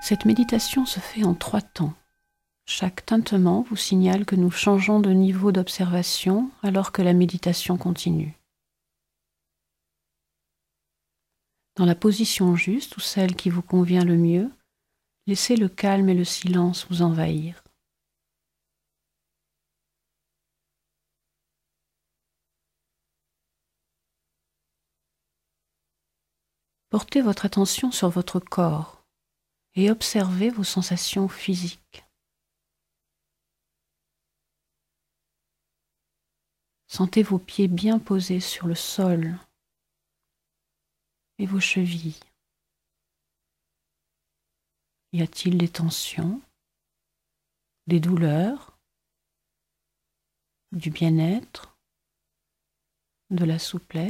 Cette méditation se fait en 3 temps. Chaque tintement vous signale que nous changeons de niveau d'observation alors que la méditation continue. Dans la position juste ou celle qui vous convient le mieux, laissez le calme et le silence vous envahir. Portez votre attention sur votre corps et observez vos sensations physiques. Sentez vos pieds bien posés sur le sol et vos chevilles. Y a-t-il des tensions, des douleurs, du bien-être, de la souplesse ?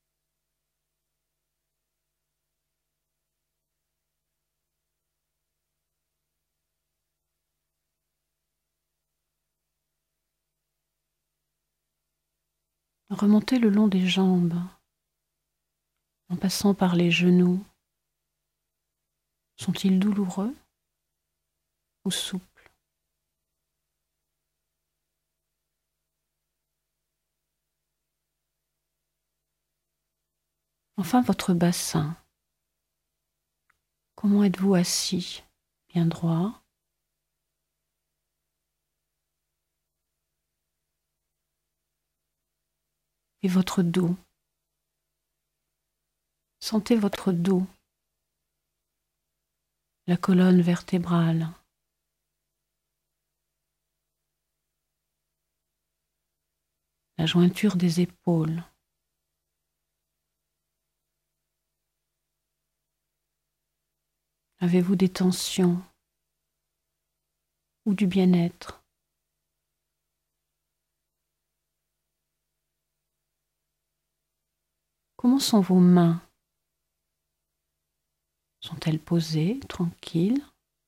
Remontez le long des jambes, en passant par les genoux. Sont-ils douloureux ou souples ? Enfin, votre bassin. Comment êtes-vous assis ? Bien droit ? Et votre dos. Sentez votre dos, la colonne vertébrale. La jointure des épaules. Avez-vous des tensions ou du bien-être ? Comment sont vos mains ? Sont-elles posées, tranquilles ?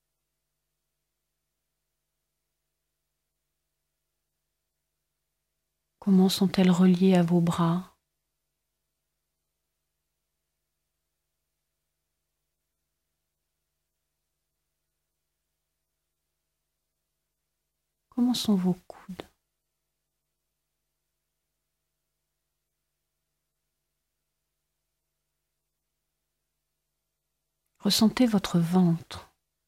Comment sont-elles reliées à vos bras ? Comment sont vos coudes ? Ressentez votre ventre.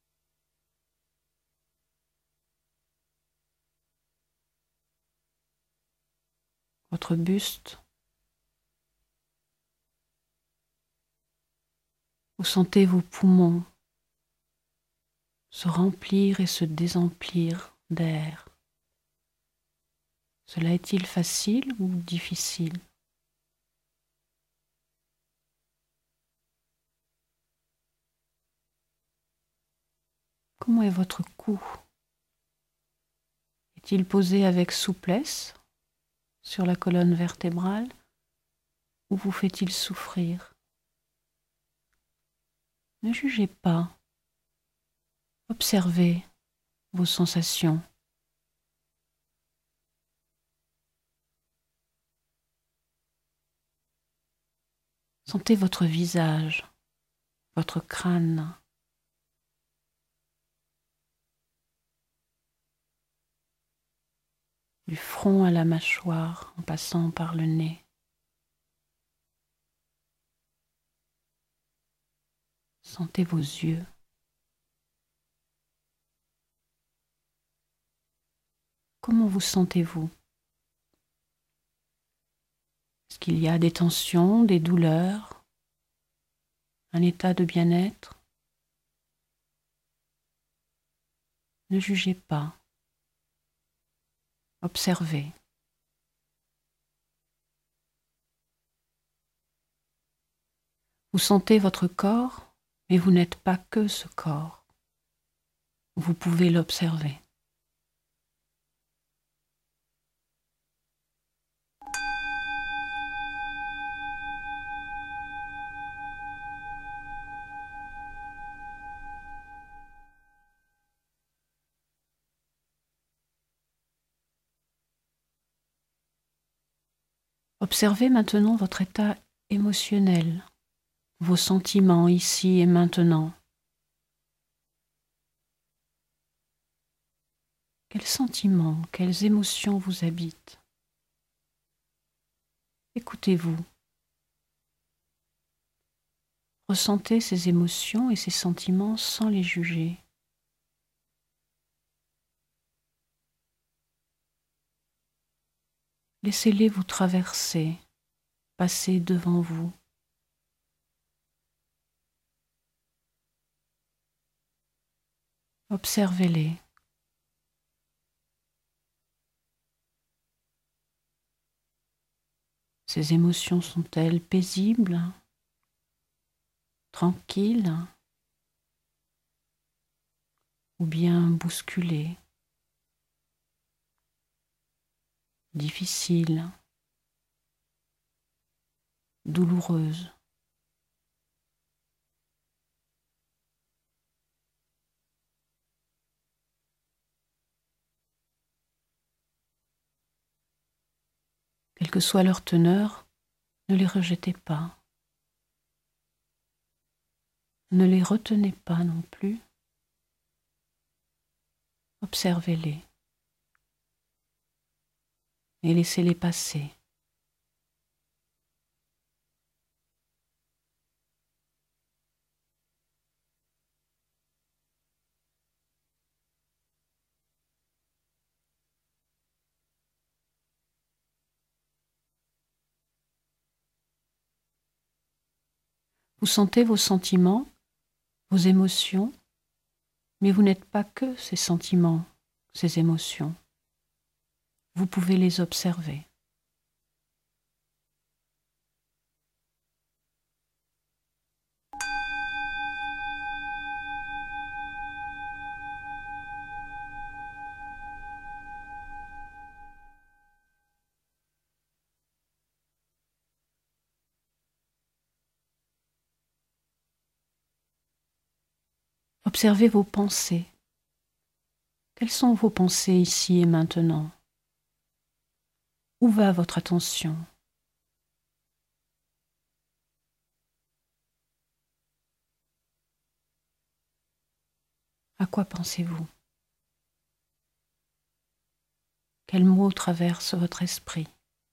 Votre buste. Vous sentez vos poumons se remplir et se désemplir d'air. Cela est-il facile ou difficile ? Comment est votre cou ? Est-il posé avec souplesse sur la colonne vertébrale ou vous fait-il souffrir ? Ne jugez pas. Observez vos sensations. Sentez votre visage, votre crâne. Du front à la mâchoire en passant par le nez. Sentez vos yeux. Comment vous sentez-vous ? Est-ce qu'il y a des tensions, des douleurs, un état de bien-être ? Ne jugez pas. Observez. Vous sentez votre corps, mais vous n'êtes pas que ce corps. Vous pouvez l'observer. Observez maintenant votre état émotionnel, vos sentiments ici et maintenant. Quels sentiments, quelles émotions vous habitent? Écoutez-vous. Ressentez ces émotions et ces sentiments sans les juger. Laissez-les vous traverser, passer devant vous. Observez-les. Ces émotions sont-elles paisibles, tranquilles ou bien bousculées, difficiles, douloureuses? Quelle que soit leur teneur, ne les rejetez pas. Ne les retenez pas non plus. Observez-les et laissez-les passer. Vous sentez vos sentiments, vos émotions, mais vous n'êtes pas que ces sentiments, ces émotions. Vous pouvez les observer. Observez vos pensées. Quelles sont vos pensées ici et maintenant? Où va votre attention? À quoi pensez-vous? Quels mots traversent votre esprit?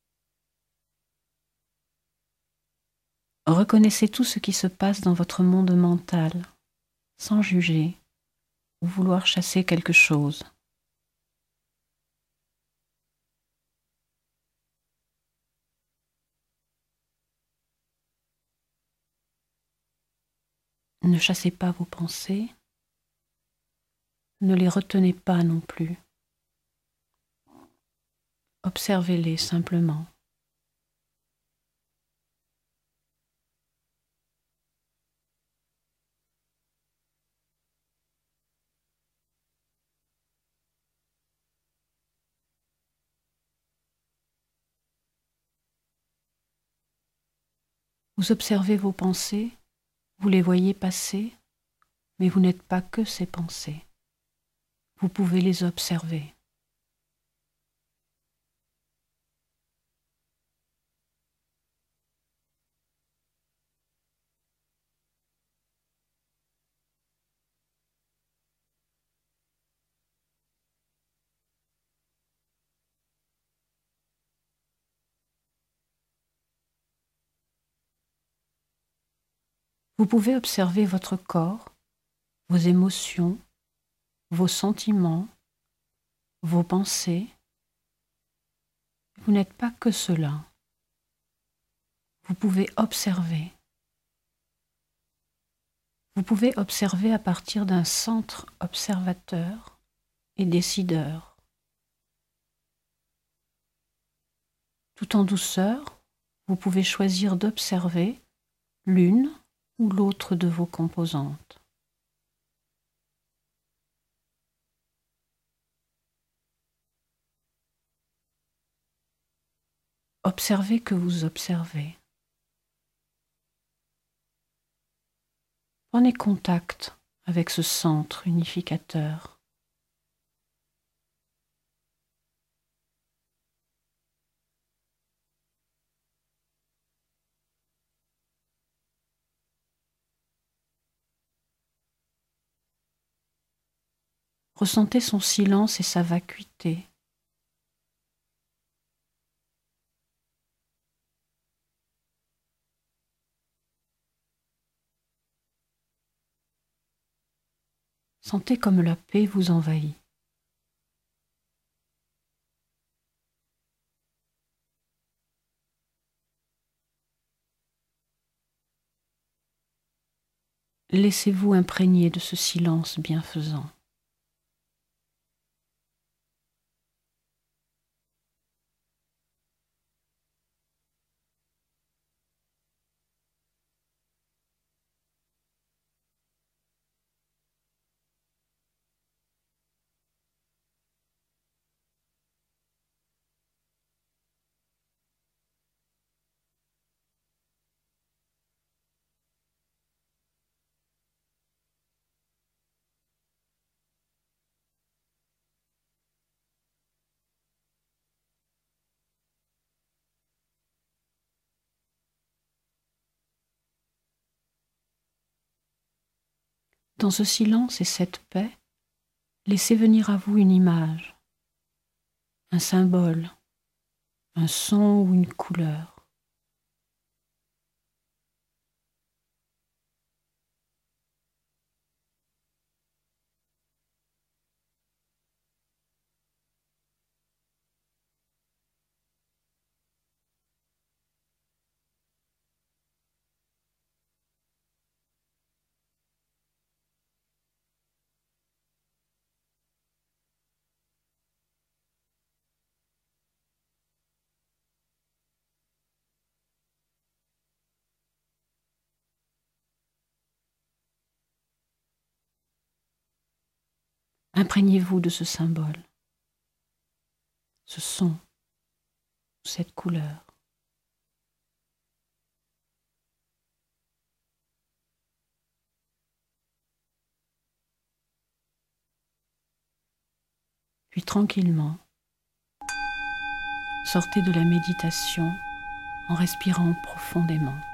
Reconnaissez tout ce qui se passe dans votre monde mental, sans juger ou vouloir chasser quelque chose. Ne chassez pas vos pensées, ne les retenez pas non plus. Observez-les simplement. Vous observez vos pensées, vous les voyez passer, mais vous n'êtes pas que ces pensées. Vous pouvez les observer. Vous pouvez observer votre corps, vos émotions, vos sentiments, vos pensées. Vous n'êtes pas que cela. Vous pouvez observer. Vous pouvez observer à partir d'un centre observateur et décideur. Tout en douceur, vous pouvez choisir d'observer l'une ou l'autre de vos composantes. Observez que vous observez. Prenez contact avec ce centre unificateur. Ressentez son silence et sa vacuité. Sentez comme la paix vous envahit. Laissez-vous imprégner de ce silence bienfaisant. Dans ce silence et cette paix, laissez venir à vous une image, un symbole, un son ou une couleur. Imprégnez-vous de ce symbole, ce son, cette couleur. Puis tranquillement, sortez de la méditation en respirant profondément.